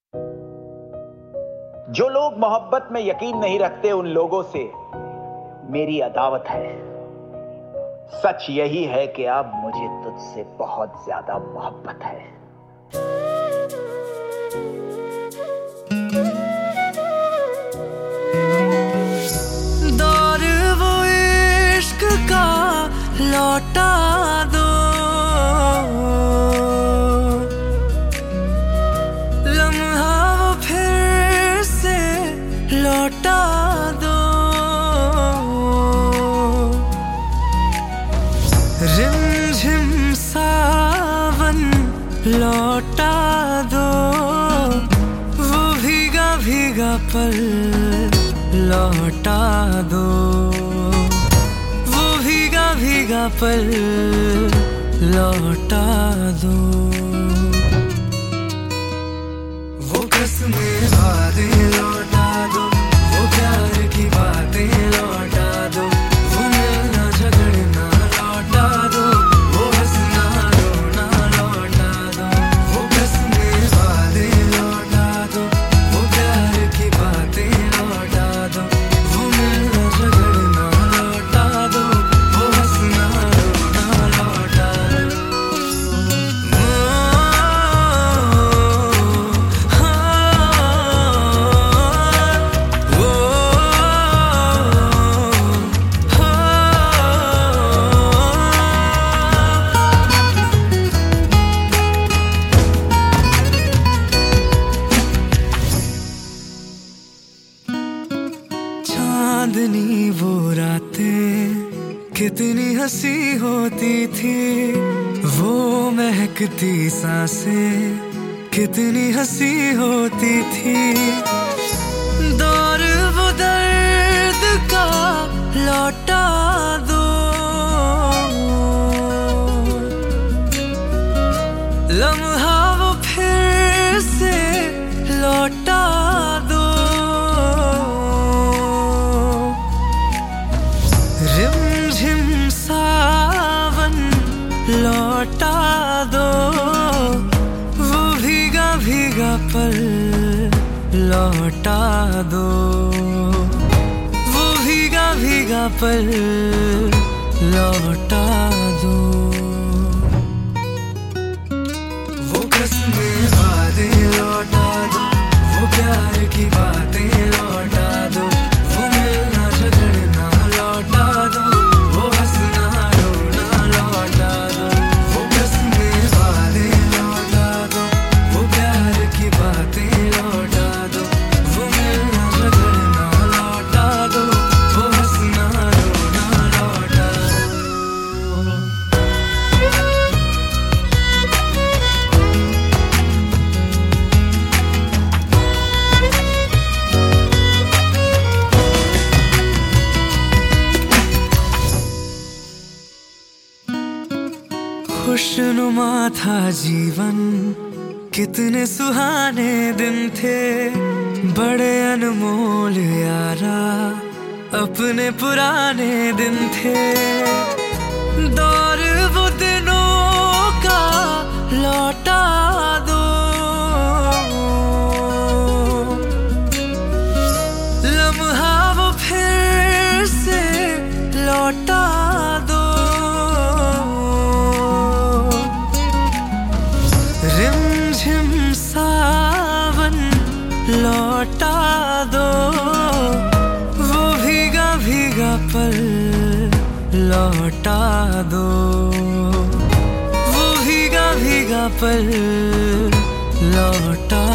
जो लोग मोहब्बत में यकीन नहीं रखते उन लोगों से मेरी अदावत है। सच यही है कि अब मुझे तुझसे बहुत ज्यादा मोहब्बत है। दौर वो इश्क का लौटा दो, लम्हा वो फिर से लौटा दो। रिमझिम सावन लौटा दो, वो भीगा भीगा पल लौटा दो, वो भीगा भीगा पल लौटा दो। वो कसमें वादे लौटा दो, वो प्यार की बातें लौटा दो, वो मिलना झगड़ना लौटा दो, वो हंसना रोना लौटा दो। वो कसमें वादे लौटा दो, वो प्यार की बातें लौटा दो, वो मिलना झगड़ना लौटा दो, वो हंसना रोना लौटा दो। चांदनी वो रातें कितनी हंसी होती थी, वो महकती सांसें कितनी हंसी होती थी। दौर वो दर्द का लौटा दो, लम्हा वो फिर से लौटा दो। रिमझिम सावन लौटा दो, वो भीगा भीगा पल लौटा दो, वो भीगा भीगा पल लौटा दो। वो कसमें वादे लौटा दो, वो प्यार की बातें लौटा दो, वो मिलना झगड़ना लौटा दो, वो हंसना रोना लौटा दो। वो कसमें वादे लौटा दो, वो प्यार की बातें लौटा दो, वो मिलना झगड़ना लौटा दो, वो हंसना रोना लौटा दो। खुशनुमा था जीवन, कितने सुहाने दिन थे, बड़े अनमोल यारा अपने पुराने दिन थे। दौर वो दिनों का लौटा दो, लम्हा वो फिर से लौटा दो। रिमझिम सावन लौटा दो, वो भीगा भीगा पल लौटा दो, वो भीगा भीगा पल लौटा